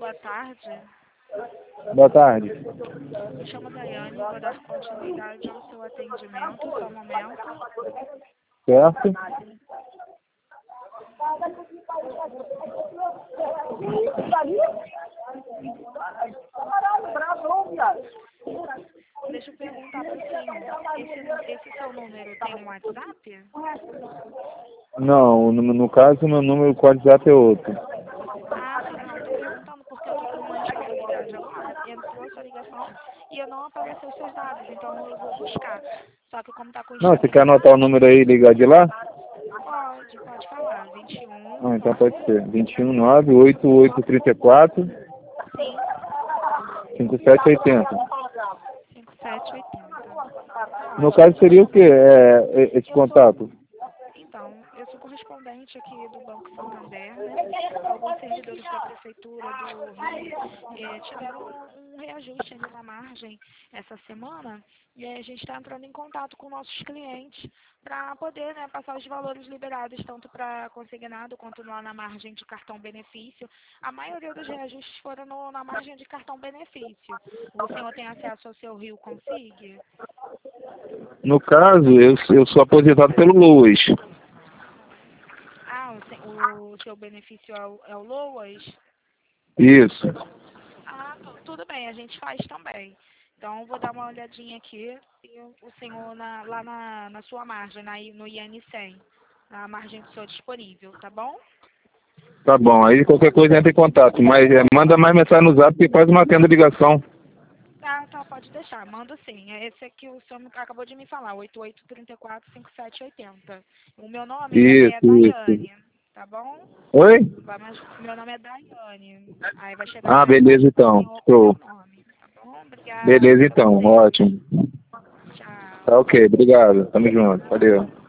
boa tarde. Boa tarde. Me chamo Daiane, vou dar continuidade ao seu atendimento, só um momento. Certo? Deixa eu perguntar para o senhor, esse seu número tem um WhatsApp? Não, no caso, meu número com WhatsApp é outro. Ah, tá, não, estou perguntando porque eu estou com uma instabilidade agora, entrou a sua ligação e não apareceu os seus dados, então eu vou buscar. Só que como está com Não, você quer anotar o instabilidade, número aí e ligar de lá? pode falar, 21, Ah, então pode ser. 219-8834-5780. sim, 5780. Tá No ótimo, eu caso sou seria o quê? Esse eu sou, contato? então, eu sou correspondente aqui do Banco Santander, né? Alguns servidores da Prefeitura do Rio tiveram um reajuste ali na margem essa semana e aí a gente está entrando em contato com nossos clientes para poder, né, passar os valores liberados tanto para consignado quanto na margem de cartão benefício. A maioria dos reajustes foram na margem de cartão benefício. O senhor tem acesso ao seu Rio Consig? No caso, eu sou aposentado pelo Loas. Ah, o seu benefício é o LOAS? Isso. Ah, tudo bem, a gente faz também. Então, vou dar uma olhadinha aqui e o senhor lá na sua margem, no IN 100, na margem do senhor disponível, tá bom? Tá bom, aí qualquer coisa entra em contato. Mas manda mais mensagem no zap e faz uma tenda de ligação. Tá, pode deixar, mando sim. É esse aqui o senhor acabou de me falar, 8834-5780. O meu nome é Isso. Daiane, tá bom? Oi? Meu nome é Daiane. Aí vai chegar Ah, uma beleza mensagem pro então. senhor com o meu Show. nome, tá bom? Obrigada, Beleza com então, licença. ótimo. Tá Tchau. ok, obrigado. Tamo junto. Valeu.